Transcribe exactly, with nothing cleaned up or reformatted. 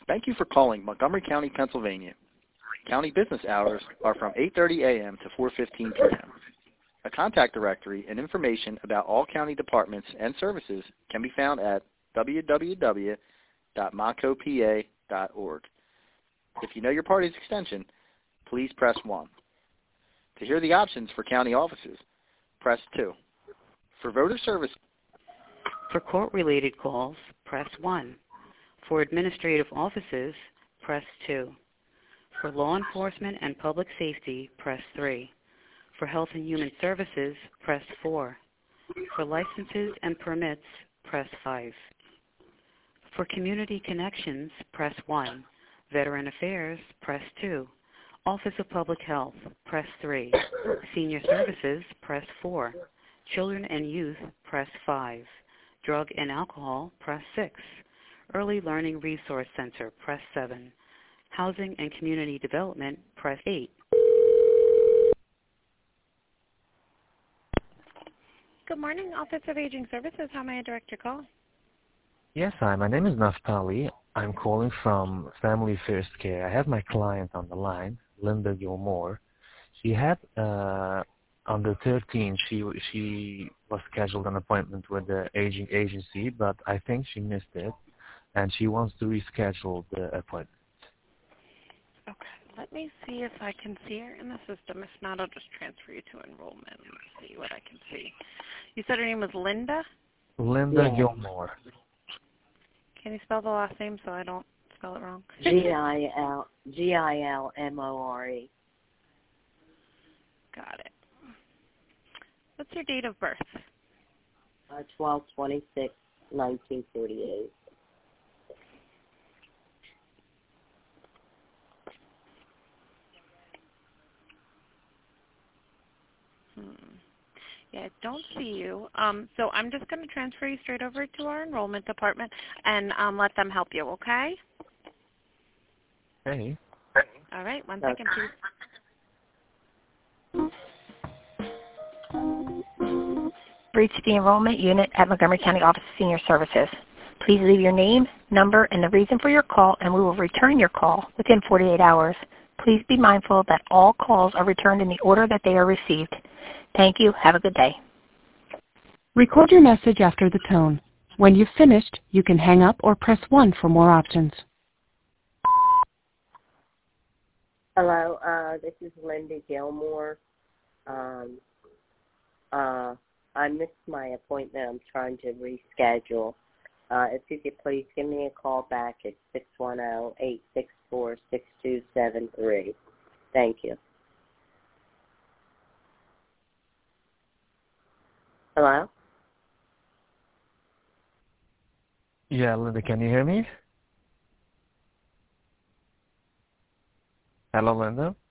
Thank you for calling Montgomery County, Pennsylvania. County business hours are from eight thirty a m to four fifteen p m A contact directory and information about all county departments and services can be found at w w w dot monco p a dot org. If you know your party's extension, please press one. To hear the options for county offices, press two. For voter service, For court-related calls, press one. For administrative offices, press two. For law enforcement and public safety, press three. For health and human services, press four. For licenses and permits, press five. For community connections, press one. Veteran affairs, press two. Office of Public Health, press three. Senior services, press four. Children and youth, press five. Drug and alcohol, press six. Early Learning Resource Center, press seven. Housing and Community Development, press eight. Good morning, Office of Aging Services. How may I direct your call? Yes, hi. My name is Naftali. I'm calling from Family First Care. I have my client on the line, Linda Gilmore. She had, uh, on the thirteenth, she she was scheduled an appointment with the aging agency, but I think she missed it, and she wants to reschedule the appointment. Okay, let me see if I can see her in the system. If not, I'll just transfer you to enrollment. Let me see what I can see. You said her name was Linda? Linda Yeah. Gilmore. Can you spell the last name so I don't spell it wrong? G I L G I L M O R E. Got it. What's your date of birth? Uh, twelve twenty six, nineteen forty eight. Hmm. Yeah, I don't see you. Um, so I'm just going to transfer you straight over to our enrollment department and um, let them help you, okay? Hey. All right, one second, please. Reached the enrollment unit at Montgomery County Office of Senior Services. Please leave your name, number, and the reason for your call, and we will return your call within forty-eight hours. Please be mindful that all calls are returned in the order that they are received. Thank you. Have a good day. Record your message after the tone. When you've finished, you can hang up or press one for more options. Hello, uh, this is Linda Gilmore. Um, uh, I missed my appointment. I'm trying to reschedule. Uh, if you could please give me a call back at six one zero, eight six four, six two seven three. Thank you. Hello? Yeah, Linda, can you hear me? Hello, Linda?